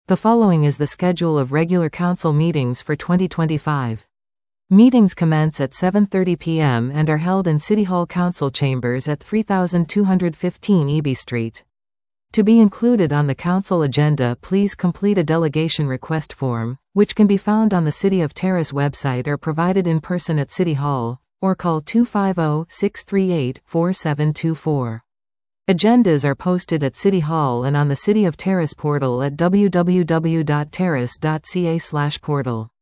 The following is the schedule of regular council meetings for 2025. Meetings commence at 7:30 p.m. and are held in City Hall Council Chambers at 3215 Eby Street. To be included on the council agenda, please complete a delegation request form, which can be found on the City of Terrace website or provided in person at City Hall, or call 250-638-4724. Agendas are posted at City Hall and on the City of Terrace portal at www.terrace.ca/portal.